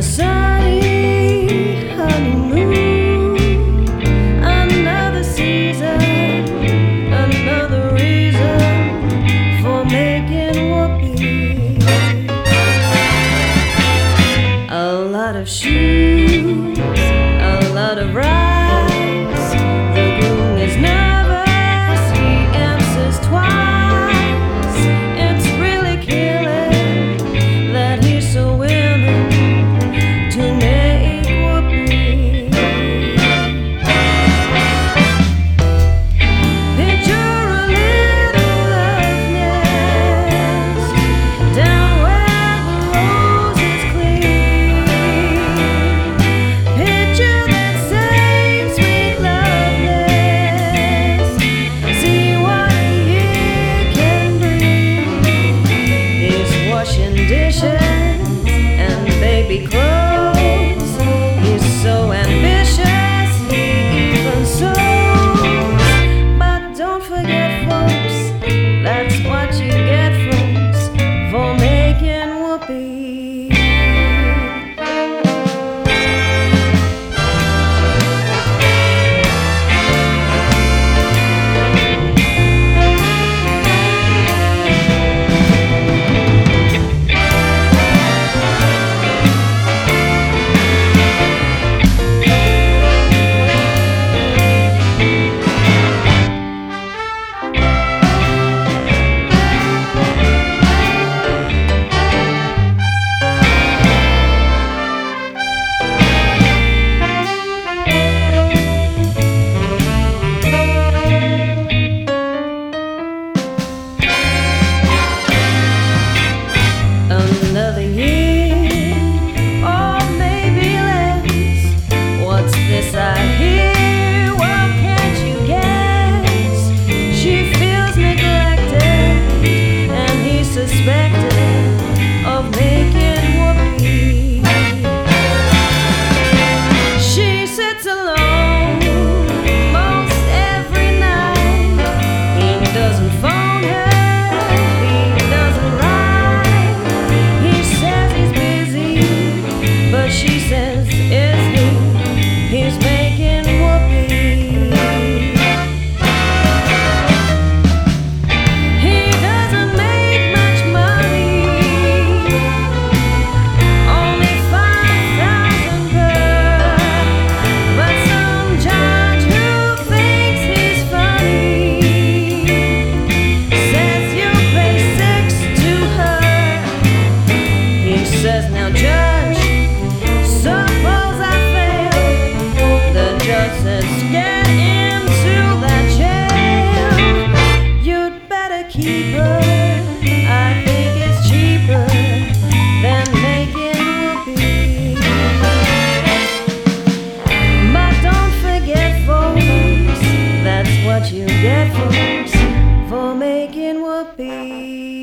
Another sunny honeymoon, another season, another reason for making whoopee. A lot of shoes, a lot of rides. The groom is nervous, he answers twice. It's really killing that he's so willing to make whoopee. Picture a little love nest down where the roses cling. Picture that same sweet loveliness. See what a year can bring. He's washing dishes and baby clothes. He's so ambitious, he even sews. But don't forget, folks, that's what you get, folks, for making whoopee. Another year, or maybe less. What's this I hear? Well, can't you guess? She feels neglected, and he's suspected of making whoopee. She sits alone most every night. He doesn't phone her, he doesn't write. He says he's busy, but she says, is he? He's making whoopee. He doesn't make much money, only 5,000 per. But some judge who thinks he's funny says you'll pay 6 to her. He says, now judge, suppose I fail. The judge says, get into that jail. You'd better keep her, I think it's cheaper than making whoopee. But don't forget, folks, that's what you get, folks, for making whoopee.